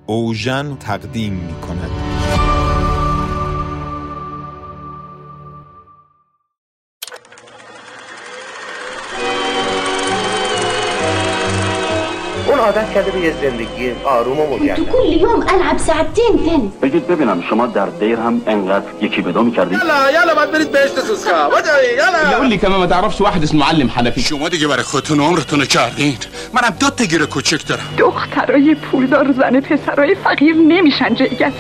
اوژن تقدیم می‌کند. اون عادت کرده به یه زندگی آروم و مجدد. كل يوم العب ساعتين تنس. بگید ببینم شما در دیر هم انقدر یکی به دو می‌کردید؟ يلا باید برید بهشت سوسکا. يلا قول لي كمان ما تعرفش واحد اسمه معلم حنفی. شما دیگه برای خودتون عمرتون رو کردین. منم 2 تا گیر کوچیک دارم. دخترای پولدار زن پسرای فقیر نمیشن جیگت.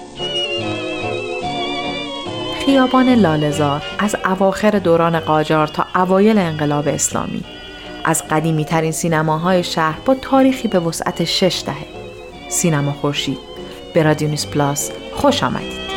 خیابان لاله‌زار از اواخر دوران قاجار تا اوایل انقلاب اسلامی از قدیمی ترین سینماهای شهر با تاریخی به وسعت 6 دهه. سینما خورشید به رادیو نیوز پلاس خوش آمدید.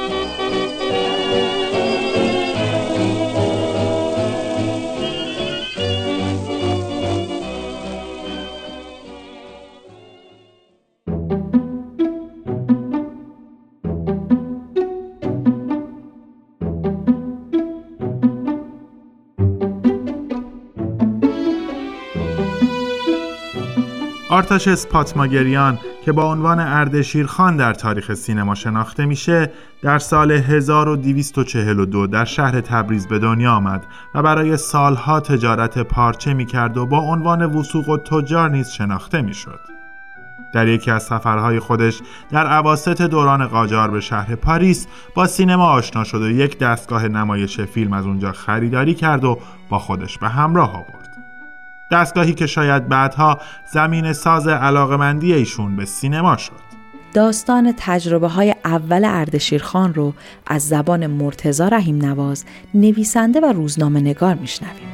آرتاش اسپاتماگریان که با عنوان اردشیرخان در تاریخ سینما شناخته میشه، در سال 1242 در شهر تبریز به دنیا آمد و برای سالها تجارت پارچه میکرد و با عنوان وثوق التجار نیز شناخته میشد. در یکی از سفرهای خودش در اواسط دوران قاجار به شهر پاریس با سینما آشنا شد و یک دستگاه نمایش فیلم از اونجا خریداری کرد و با خودش به همراه آورد. دستگاهی که شاید بعدها زمین ساز علاقمندی ایشون به سینما شد. داستان تجربه های اول اردشیرخان رو از زبان مرتضی رحیم نواز، نویسنده و روزنامه نگار میشنویم.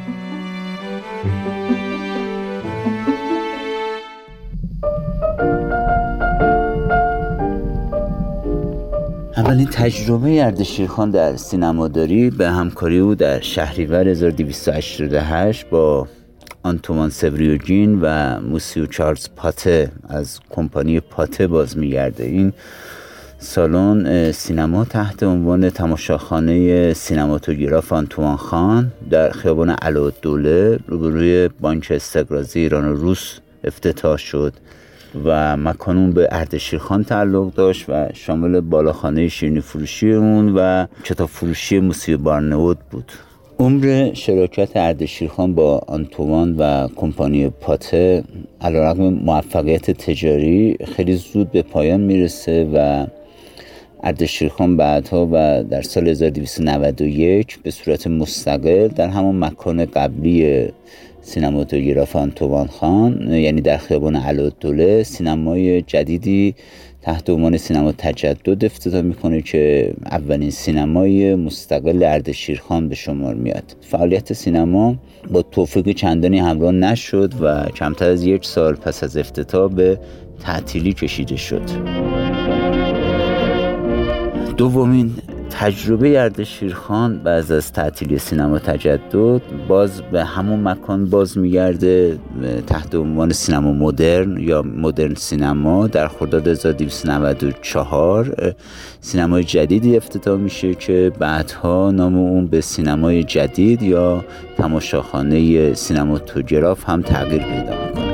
اولین تجربه اردشیرخان در سینماداری به همکاری او در شهریور 1288 با آنتوان سوریوژین و موسیو چارلز پاته از کمپانی پاته باز می‌گرده. این سالن سینما تحت عنوان تماشاخانه سینماتوگراف آنتوان خان در خیابان علاءالدوله روبروی بانک استقراضی ایران و روس افتتاح شد و مکان به اردشیرخان تعلق داشت و شامل بالاخانه شیرینی فروشی اون و کتاب فروشی موسیو بارنئود بود. عمر شراکت اردشیرخان با آنتوان و کمپانی پاته علیرغم موفقیت تجاری خیلی زود به پایان میرسه و اردشیرخان بعدها و در سال 1291 به صورت مستقل در همون مکان قبلی سینماتوگراف آنتوان خان، یعنی در خیابان علاءالدوله، سینمای جدیدی تحت عنوان سینما تجدد افتتاح میکنه که اولین سینمای مستقل اردشیرخان به شمار میاد. فعالیت سینما با توفیق چندانی همراه نشد و کمتر از 1 سال پس از افتتاح به تعطیلی کشیده شد. دومین تجربه اردشیرخان بعد از تعطیلی سینما تجدد باز به همون مکان باز میگرده تحت عنوان سینما مدرن یا مدرن سینما. در خرداد 1294 سینمای جدیدی افتتاح میشه که بعدها نام اون به سینمای جدید یا تماشاخانه سینماتوگراف هم تغییر پیدا میکنه.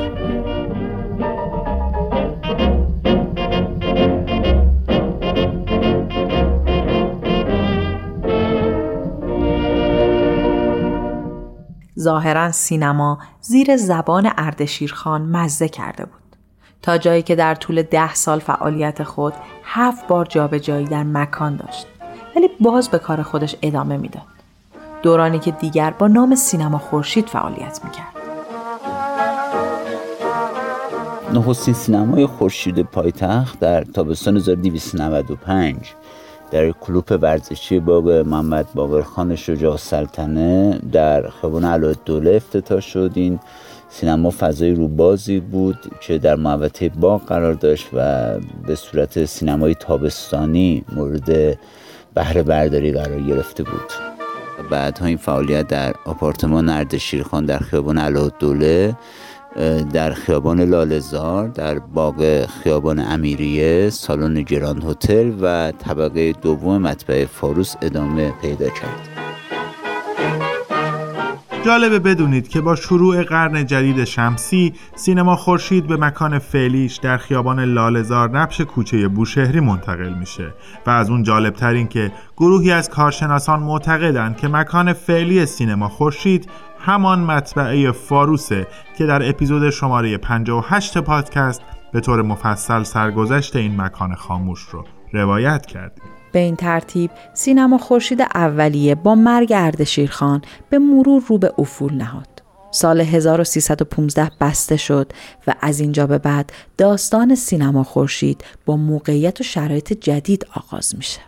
ظاهراً سینما زیر زبان اردشیرخان مزه کرده بود، تا جایی که در طول 10 سال فعالیت خود 7 بار جابجایی در مکان داشت، ولی باز به کار خودش ادامه میداد. دورانی که دیگر با نام سینما خورشید فعالیت میکرد. نخستین سینمای خورشید پایتخت در تابستان 1295 در کلوپ ورزشی باغ محمد باقرخان شجاع السلطنه در خیابان علاءالدوله افتتاح شد. این سینما فضای روبازی بود که در محوطه باغ قرار داشت و به صورت سینمای تابستانی مورد بهره برداری قرار گرفته بود. بعدها این فعالیت در آپارتمان اردشیرخان در خیابان علاءالدوله، در خیابان لاله‌زار، در باغ خیابان امیریه، سالن گراند هتل و طبقه دوم مطبعه فاروس ادامه پیدا کرد. جالبه بدونید که با شروع قرن جدید شمسی سینما خورشید به مکان فعلیش در خیابان لاله‌زار نبش کوچه بوشهری منتقل میشه و از اون جالبترین که گروهی از کارشناسان معتقدند که مکان فعلی سینما خورشید همان مطبعه فاروسه که در اپیزود شماره 58 پادکست به طور مفصل سرگذشت این مکان خاموش رو روایت کردیم. به این ترتیب سینما خورشید اولیه با مرگ اردشیرخان به مرور رو به افول نهاد. سال 1315 بسته شد و از اینجا به بعد داستان سینما خورشید با موقعیت و شرایط جدید آغاز میشه.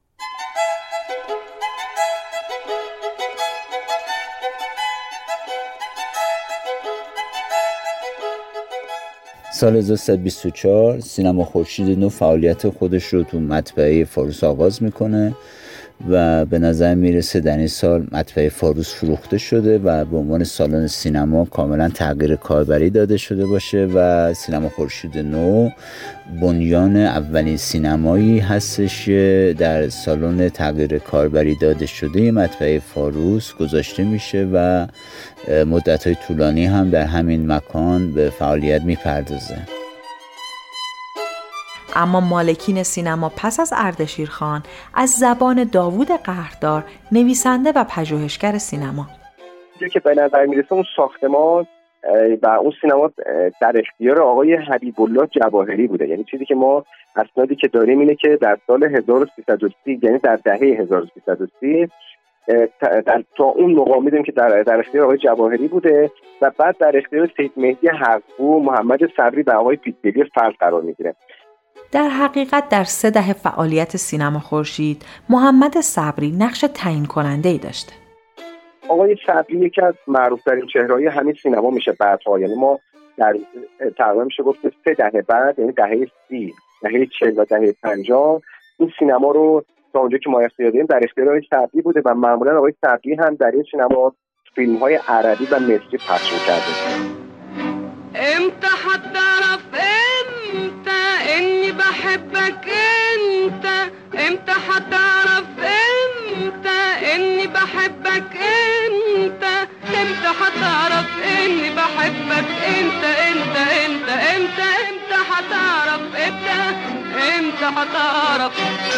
سال 1324 سینما خورشید نو فعالیت خودش رو تو مطبعه فاروس آغاز میکنه و به نظر میرسه در این سال مطبعه فاروس فروخته شده و به عنوان سالن سینما کاملا تغییر کاربری داده شده باشه و سینما خورشید نو بنیان اولین سینمایی هستش در سالن تغییر کاربری داده شده مطبعه فاروس گذاشته میشه و مدت‌های طولانی هم در همین مکان به فعالیت میپردازه. اما مالکین سینما پس از اردشیرخان از زبان داوود قهردار نویسنده و پژوهشگر سینما که به نظر میرسه اون ساختمان و اون سینما در اختیار آقای حبیب الله جواهری بوده. یعنی چیزی که ما اسنادی که داریم اینه که در سال 1330 یعنی در دهه 1330 تا اون موقع میدونیم که در اختیار آقای جواهری بوده و بعد در اختیار سید مهدی حق‌پور، محمد صبری و آقای پیتگلی فرد قرار میگیره. در حقیقت در 3 دهه فعالیت سینما خورشید محمد صبری نقش تعیین کننده‌ای داشته. آقای صبری یکی از معروف‌ترین چهره‌های همین سینما میشه بعدها. یعنی ما در تقریبا میشه گفت 3 دهه بعد یعنی دهه 30 دهه 40 و دهه 50 این سینما رو تا اونجا که ما اختیار در اختیار آقای صبری بوده و معمولا آقای صبری هم در این سینما فیلم‌های عربی و مصری پخش می‌کرده. امتى هتعرف انت اني بحبك انت امتى هتعرف انت اني بحبك انت امتى هتعرف اني بحبك انت انت انت امتى امتى هتعرف انت امتى هتعرف.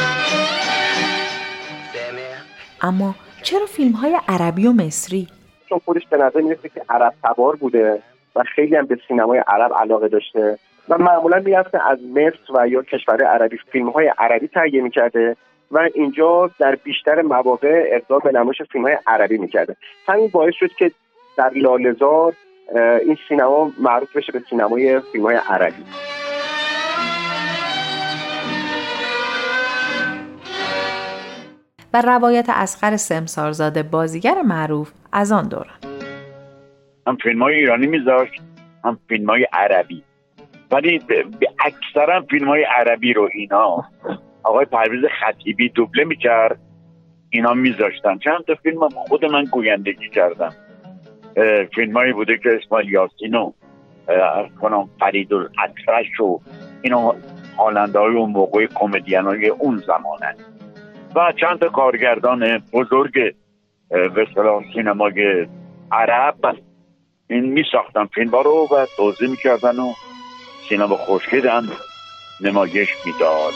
اما چرا فیلم‌های عربی و مصری؟ چون خودش به نظر میرسه که عرب تبار بوده و خیلی هم به سینمای عرب علاقه داشته و معمولا میرفته از مصر و یا کشور عربی فیلم‌های عربی تهیه می‌کرده و اینجا در بیشتر مواقع اقدام به نمایش فیلم‌های عربی می‌کرده. همین باعث شد که در لاله‌زار این سینما معروف بشه به سینمای فیلم‌های عربی. و روایت اصغر سمسارزاده بازیگر معروف از آن دوران. هم فیلم‌های ایرانی میذاشت هم فیلم‌های عربی، ولی اکثرا فیلم‌های عربی رو اینا آقای پرویز خطیبی دوبله میکرد، اینا میذاشتن. چند تا فیلم خود من گویندگی کردم، فیلم‌هایی بوده که اسماعیل یاسین و فریدالاطرش و اینا خواننده‌های اون موقع کمدین‌های اون زمانه و چند تا کارگردان بزرگ به اصطلاح سینمای عرب این می ساختن فیلم رو و توضیح می کردن و سینما خورشید هم نمایش می داد.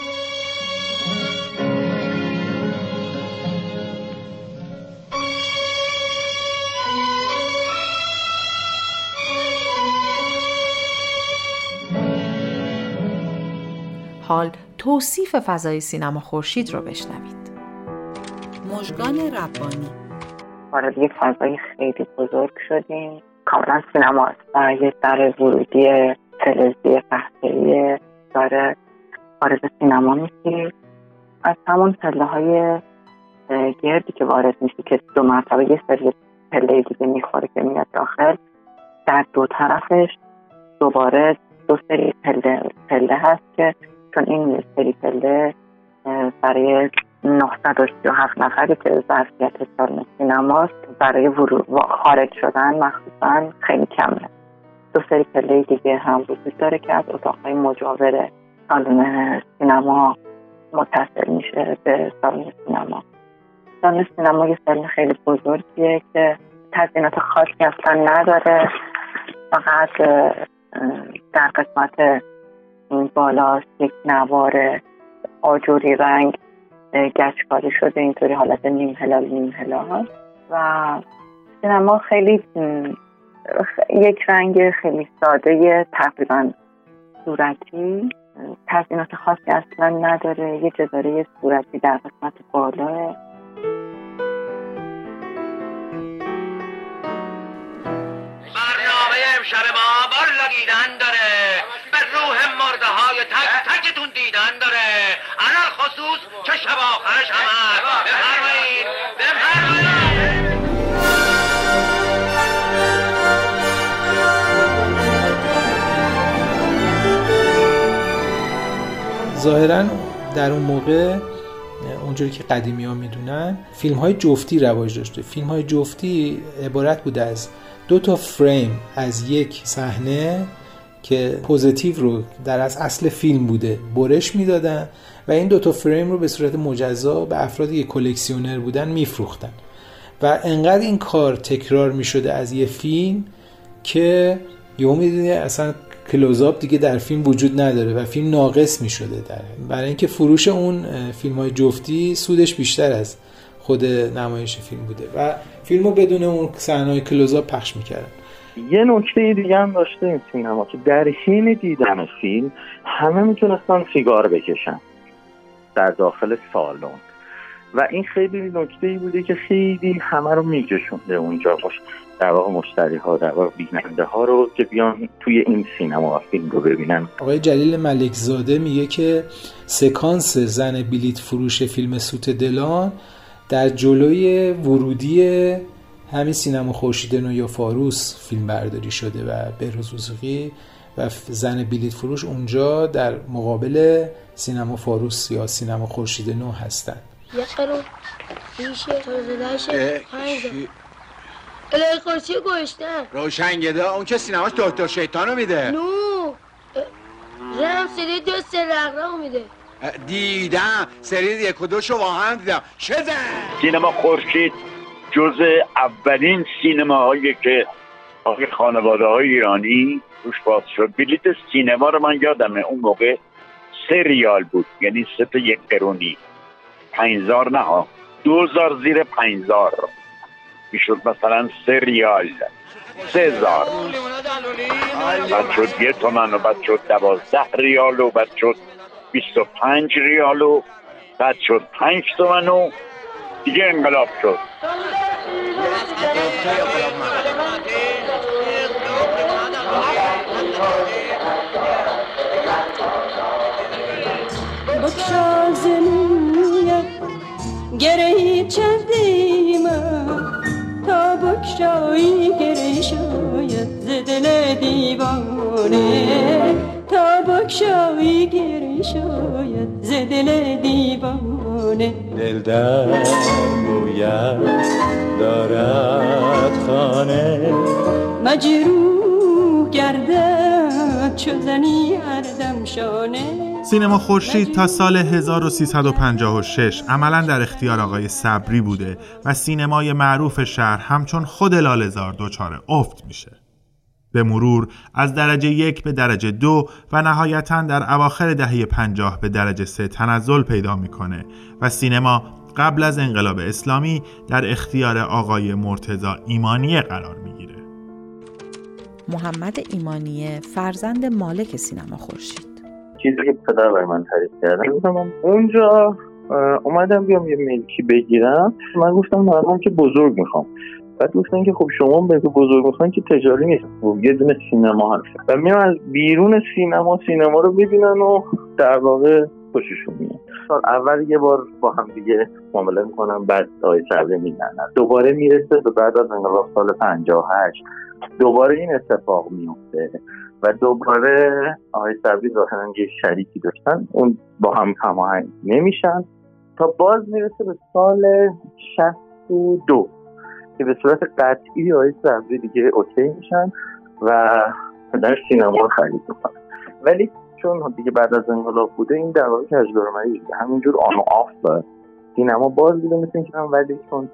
حال توصیف فضای سینما خورشید رو بشنوید. مژگان ربانی: وارد یک فضای خیلی بزرگ شدیم، کاملا سینما است و یک در ورودی فلزی قهوه‌ای داره وارد سینما میشی. از همون پله‌های گردی که وارد میشی که 2 مرتبه یه سری پله دیگه میخوره که میاد داخل، در 2 طرفش دوباره 2 سری پله هست که چون این سری پله برای 937 نفری که ظرفیت سالن سینماست برای خارج شدن مخصوصا خیلی کمه. 2 سری پله دیگه هم وجود داره که از اتاقهای مجاور سالن سینما متصل میشه به سالن سینما. سالن سینما یه سالن خیلی بزرگیه که تزیینات خاصی اصلا نداره، فقط در قسمت این بالا یک نوار آجوری رنگ گچکاری شده، اینطوری حالت نیم هلال و سینما خیلی یک رنگ خیلی ساده تقریبا صورتی، تزیینات خاصی اصلا نداره، یه جداره صورتی در قسمت بالاه. برنامه امشب ما بالا دیدن داره، به روح مرده های تک تکتون دیدن داره، علال خصوص که شب آخرش هم هست. بفرمایید ظاهراً در اون موقع اونجوری که قدیمی ها میدونن فیلم های جفتی رواج داشته. فیلم های جفتی عبارت بوده از 2 فریم از یک صحنه که پوزیتیو رو در اصل فیلم بوده برش میدادن و این 2 فریم رو به صورت مجزا به افرادی که کلکسیونر بودن میفروختن و انقدر این کار تکرار میشده از یه فیلم که یهو میدونی اصلا کلوزآپ دیگه در فیلم وجود نداره و فیلم ناقص میشده. برای اینکه فروش اون فیلم‌های جفتی سودش بیشتر از خود نمایش فیلم بوده و فیلمو بدون اون صحنه‌های کلوزآپ پخش می‌کردن. یه نکته دیگه هم داشته این سینما که در حین دیدن فیلم همه میتونستن سیگار بکشن در داخل سالن و این خیلی نکته‌ای بوده که خیلی همه رو میکشونده اونجا، در واقع مشتری ها، در واقع بیننده ها رو که بیان توی این سینما فیلم رو ببینن. آقای جلیل ملکزاده میگه که سکانس زن بلیت فروش فیلم سوت دلان در جلوی ورودی همین سینما خورشید نو یا فاروس فیلم برداری شده و بهروز وثیقی و زن بلیت فروش اونجا در مقابل سینما فاروس یا سینما خورشید نو هستن. یه قرون ریشه تازه الهی خورشی گوشتن روشنگده اون که سینماش دکتر شیطانو میده. نو رم سری 2 رقرقو میده. دیدم سری 1 و 2 شو واقعا دیدم. شده سینما خورشید جزء اولین سینماهایی که خانواده های ایرانی روش باز شد. بلیت سینما رو من یادمه اون موقع 3 ریال بود، یعنی 3 تا 1 قرونی، 5000 نه ها، 2000 زیر 5000 میشد، مثلا 3 ریال 3000 بعد شد 1 تومن و بعد شد 12 ریال و بعد شد 25 ریال و بعد شد 5 تومن و دیگه انقلاب شد. بکشا زمینه گرهی چندیمه تا بکشایی گره شاید ز دل دیوانه، تا بکشایی گره شاید ز دل دیوانه. دل در گوید دارد خانه مجروح گردد چو زنی هر دم شانه. سینما خورشید تا سال 1356 عملاً در اختیار آقای صبری بوده و سینمای معروف شهر همچون خود لاله‌زار دچار افت میشه. به مرور از درجه 1 به درجه 2 و نهایتاً در اواخر دهه 50 به درجه 3 تنزل پیدا میکنه و سینما قبل از انقلاب اسلامی در اختیار آقای مرتضی ایمانیه قرار میگیره. محمد ایمانیه فرزند مالک سینما خورشید. چیزی که پدر برای من تعریف کردن، اونجا اومدم بیام یه ملکی بگیرم، من گفتم من که بزرگ میخوام. بعد گفتن که خب شما به بزرگ میخوان که تجاری نیست، یه دونه سینما هست و میان از بیرون سینما رو ببینن و در واقع خوششون میاد. سال اول یه بار با هم دیگه معامله میکنم، بعد آقای صبری میزنن، دوباره میرسه به بعد از انقلاب سال 58 دوباره این اتفاق میفته و دوباره آقای صبری ظاهرا یه شریکی داشتن، اون با هم هماهنگ نمیشن تا باز میرسه به سال 62 که به صورت قطعی آقای صبری دیگه اوکی میشن و در سینما رو خرید میکنن. ولی چون دیگه بعد از انقلاب بوده این در واقع کجدارمایی همینجور آن و آف با سینما باز دیگه مثل اینکه ولی چون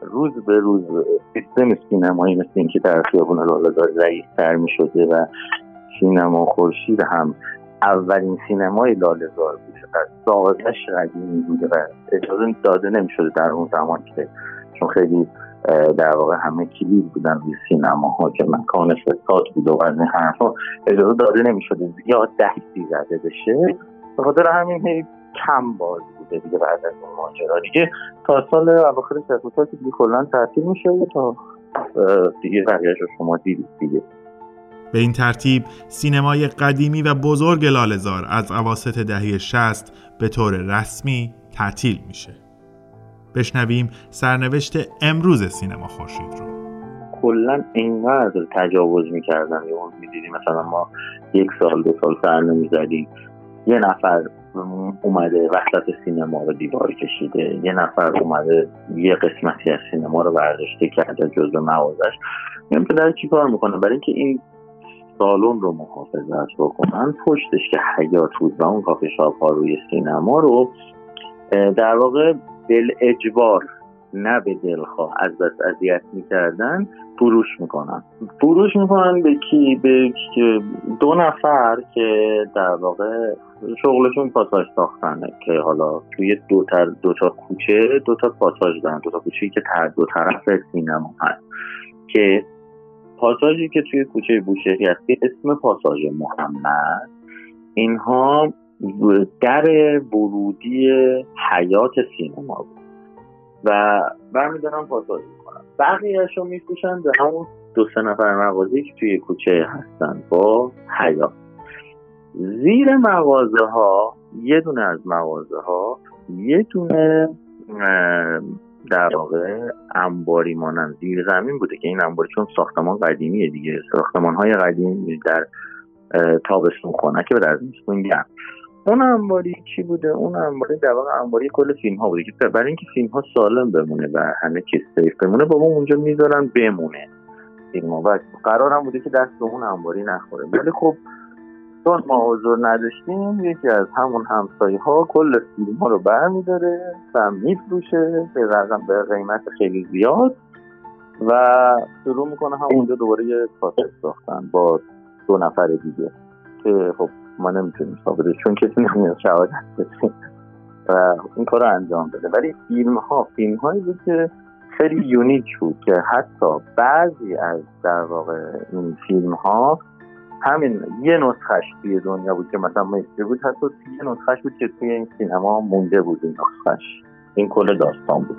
روز به روز سیستم سینمایی مثل این که در خیابون لاله‌زار ضعیف‌تر می‌شده و سینما خورشید هم اولین سینمای لاله‌زار بوده و سازش قدیمی بوده و اجازه داده نمی‌شده در اون زمان که چون خیلی در واقع همه کلید بودن روی سینماها که مکان فساد بود و از این حرفا اجازه داده نمی‌شده زیاد دستی زده بشه. به خاطر همین کم باز بوده دیگه. بعد از اون ماجرا دیگه تا سال اواخر 60 دیگه کلا تعطیل میشه تا دیگه بقیه‌اش رو شما دیدید دیگه. به این ترتیب سینمای قدیمی و بزرگ لاله‌زار از اواسط دهه 60 به طور رسمی تعطیل میشه. بشنویم سرنوشت امروز سینما خورشید رو. کلا اینقدر تجاوز میکردن یا میدیدیم مثلا ما 1 سال 2 سال سر نمیزدیم یه نفر اومده وسط سینما رو دیوار کشیده، یه نفر اومده یه قسمتی از سینما رو برداشته کرده جزء مغازش. این پدر چی کار میکنه؟ برای اینکه این سالن رو محافظت بکنن پشتش که حیاط بود و اون کافی شاپ ها روی سینما رو در واقع بل اجبار نه به دلخواه از بس اذیت میکردن فروش میکنن به کی؟ به 2 نفر که در واقع شغلشون پاساژ ساختنه که حالا توی دو تا کوچه 2 تا پاساژ دارن، 2 تا کوچه‌ای که دو طرف سینما هست که پاساژی که توی کوچه بوشهری هست اسم پاساژ محمد، اینها در ورودی حیاط سینما بود و برمیدارن پاساژ میکنن، بقیه‌اشو میفروشن به همون 2-3 نفر مغازه‌ای که توی کوچه هستن با حیاط. زیر مغازه ها یه دونه از مغازه ها یه دونه در واقع انباری مانند زیر زمین بوده که این انباری چون ساختمان قدیمیه دیگه، ساختمان های قدیمی در تابستون خنک و در زمستون گرم. اون انباری چی بوده؟ اون انباری در واقع انباری کل فیلم ها بوده که برای اینکه فیلم ها سالم بمونه و همه چیز سیف بمونه بابا اونجا میذارن بمونه فیلم ها و قرارم بوده که دست به اون انباری نخوره. ولی خب چون ما حضور نداشتیم یکی از همون همسایه ها کل فیلم ها رو برمیداره و میفروشه به قیمت خیلی زیاد و شروع میکنه همونجا دوباره یه پاساژ ساختن با 2 نفر دیگه که خب ما نمیتونیم ثابته چون کسی نمیاد شهادت بده و این کار رو انجام بده. ولی فیلم هایی بود که خیلی یونیک بود که حتی بعضی از در واقع این فیلم ها همین یه نسخش توی دنیا بود که مثلا مصری بود، حتی یه نسخش بود که توی این سینما مونده بود. این نسخش این کل داستان بود.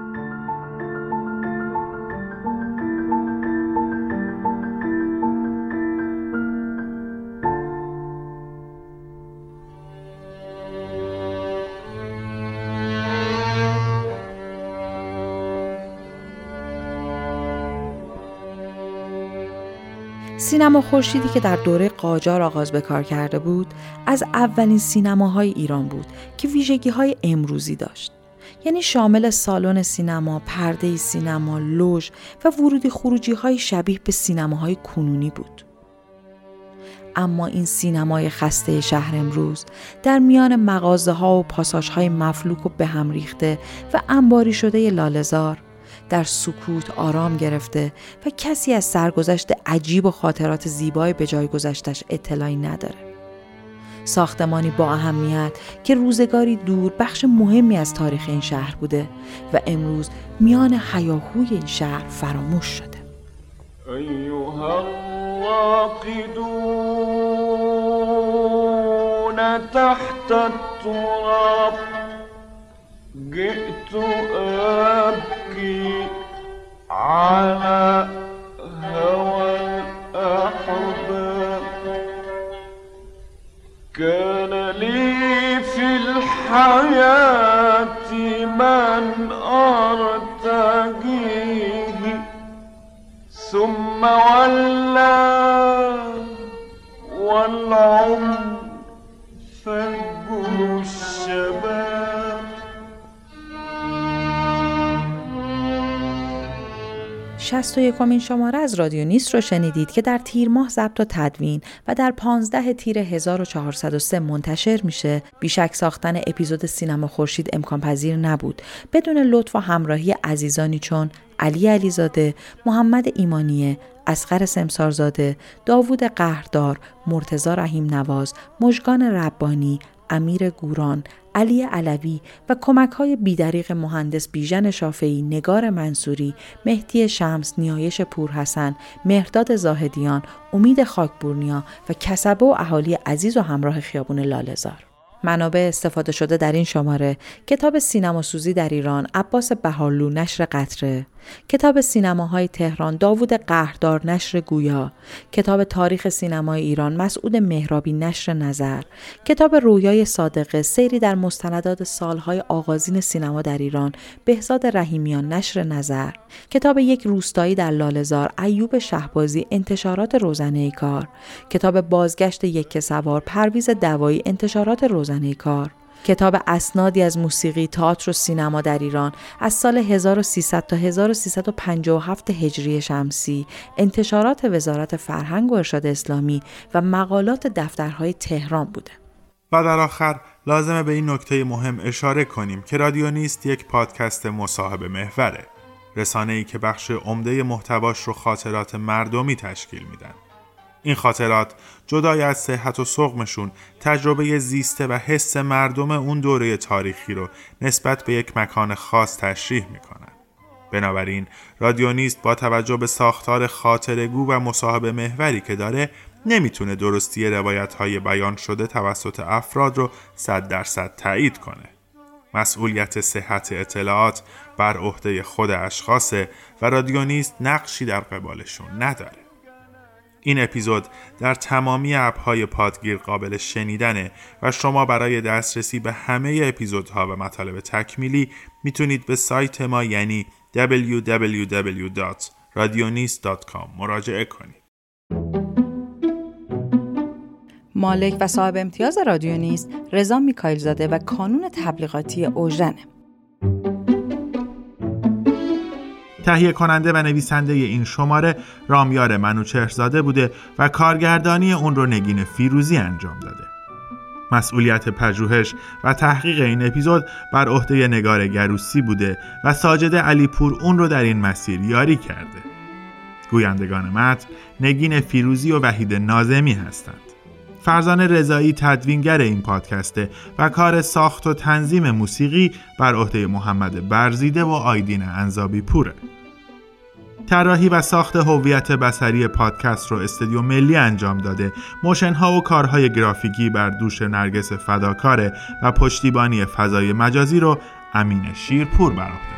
سینما خورشیدی که در دوره قاجار آغاز به کار کرده بود، از اولین سینماهای ایران بود که ویژگی‌های امروزی داشت. یعنی شامل سالن سینما، پرده سینما، لوژ و ورودی خروجی‌های شبیه به سینماهای کنونی بود. اما این سینمای خسته شهر امروز در میان مغازه‌ها و پاساژهای مفلوک و به هم ریخته و انباری شده لاله‌زار در سکوت آرام گرفته و کسی از سرگذشت عجیب و خاطرات زیبای به جای گذشتش اطلاعی نداره. ساختمانی با اهمیت که روزگاری دور بخش مهمی از تاریخ این شهر بوده و امروز میان هیاهوی این شهر فراموش شده. ایها الواقدون تحت التراب جئت أبكي على هوى الأحباب كان لي في الحياة من أرتجيه ثم ولى والعمر فجر الشباب. 61مین شماره از رادیو نیست رو شنیدید که در تیر ماه ضبط و تدوین و در 15 تیر 1403 منتشر میشه. بیشک ساختن اپیزود سینما خورشید امکان پذیر نبود بدون لطف و همراهی عزیزانی چون علی علیزاده، محمد ایمانیه، اصغر سمسارزاده، داوود قهردار، مرتضی رحیم نواز، مژگان ربانی، امیر گوران، علی علوی و کمک‌های بیدریغ مهندس بیژن شافعی، نگار منصوری، مهدی شمس، نیایش پورحسن، مهرداد زاهدیان، امید خاکبورنیا و کسبه و اهالی عزیز و همراه خیابون لاله‌زار. منابع استفاده شده در این شماره: کتاب سینماسوزی در ایران عباس بهارلو نشر قطره، کتاب سینماهای تهران داوود قهردار نشر گویا، کتاب تاریخ سینمای ایران مسعود مهرابی نشر نظر، کتاب رویای صادقه سیری در مستندات سالهای آغازین سینما در ایران بهزاد رحیمیان نشر نظر، کتاب یک روستایی در لاله‌زار ایوب شهبازی انتشارات روزنه کار، کتاب بازگشت یک سوار پرویز دوایی انتشارات روزنه کار، کتاب اسنادی از موسیقی، تئاتر و سینما در ایران از سال 1300 تا 1357 هجری شمسی انتشارات وزارت فرهنگ و ارشاد اسلامی و مقالات دفترهای تهران بوده. و در آخر لازمه به این نکته مهم اشاره کنیم که رادیو نیست یک پادکست مصاحبه محوره، رسانه‌ای که بخش عمده محتواش رو خاطرات مردمی تشکیل میدن. این خاطرات جدای از صحت و سقمشون تجربه زیسته و حس مردم اون دوره تاریخی رو نسبت به یک مکان خاص تشریح میکنن. بنابراین رادیو نیست با توجه به ساختار خاطره‌گو و مصاحبه محوری که داره نمیتونه درستی روایت‌های بیان شده توسط افراد رو 100% تایید کنه. مسئولیت صحت اطلاعات بر عهده خود اشخاصه و رادیو نیست نقشی در قبالشون نداره. این اپیزود در تمامی اپ‌های پادگیر قابل شنیدنه و شما برای دسترسی به همه اپیزودها و مطالب تکمیلی میتونید به سایت ما یعنی www.radionist.com مراجعه کنید. مالک و صاحب امتیاز رادیو نیست رضا میکائیل زاده و کانون تبلیغاتی اوژنه. تهیه کننده و نویسنده این شماره رامیار منوچهرزاده بوده و کارگردانی اون رو نگین فیروزی انجام داده. مسئولیت پژوهش و تحقیق این اپیزود بر عهده نگار گروسی بوده و ساجد علیپور اون رو در این مسیر یاری کرده. گویندگان متن نگین فیروزی و وحید ناظمی هستند. فرزان رضایی تدوینگر این پادکسته و کار ساخت و تنظیم موسیقی بر عهده محمد برزیده و آیدین انزابی پوره. طراحی و ساخت هویت بصری پادکست رو استودیو ملی انجام داده. موشن ها و کارهای گرافیکی بر دوش نرگس فداکاره و پشتیبانی فضای مجازی رو امین شیرپور بر عهده